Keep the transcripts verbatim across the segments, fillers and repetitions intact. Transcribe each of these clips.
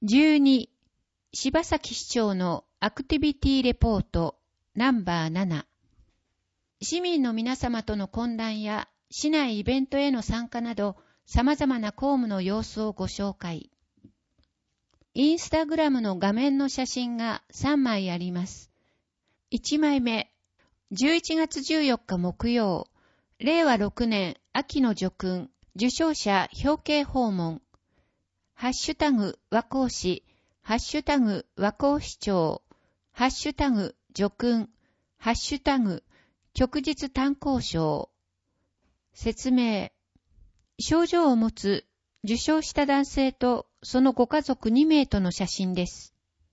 じゅうに、柴崎市長のアクティビティレポートナンバーなな。市民の皆様との懇談や市内イベントへの参加など様々な公務の様子をご紹介。インスタグラムの画面の写真がさんまいあります。いちまいめ、じゅういちがつじゅうよっか木曜、れいわろくねん秋の叙勲、受章者表敬訪問。ハッシュタグ和光市、ハッシュタグ和光市長、ハッシュタグ叙勲、ハッシュタグ旭日炭鉱賞。説明。症状を持つ受章した男性とそのご家族にめいとの写真です。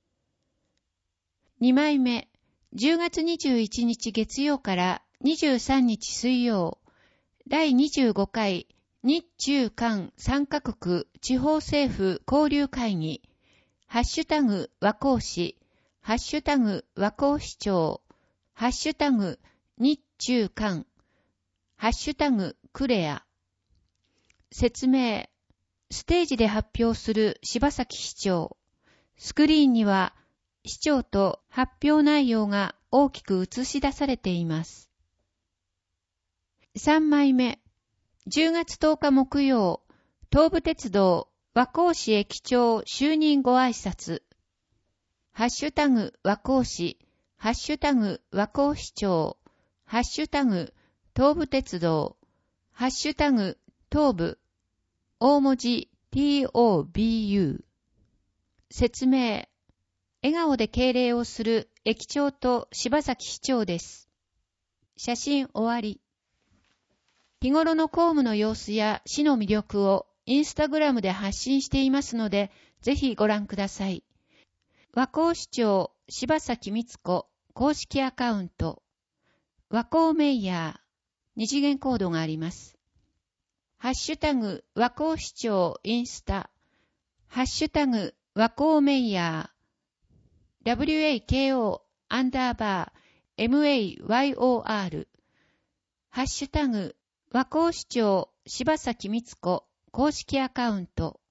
にまいめ、じゅうがつにじゅういちにち月曜からにじゅうさんにち水曜、だいにじゅうごかい日中韓さんカ国地方政府交流会議、ハッシュタグ和光市、ハッシュタグ和光市長、ハッシュタグ日中韓、ハッシュタグクレア。説明。ステージで発表する柴崎市長。スクリーンには市長と発表内容が大きく映し出されています。さんまいめ。じゅうがつとおか木曜、東武鉄道和光市駅長就任ご挨拶。ハッシュタグ和光市、ハッシュタグ和光市長、ハッシュタグ東武鉄道、ハッシュタグ東武、大文字 ティーオービーユー。説明。笑顔で敬礼をする駅長と柴崎市長です。写真終わり。日頃の公務の様子や市の魅力をインスタグラムで発信していますので、ぜひご覧ください。和光市長柴崎光子公式アカウント、和光メイヤー、二次元コードがあります。ハッシュタグ和光市長インスタ、ハッシュタグ和光メイヤー、ダブリューエーケーオー アンダーバー エムエーワイオーアール、ハッシュタグ和光市長柴崎光子公式アカウント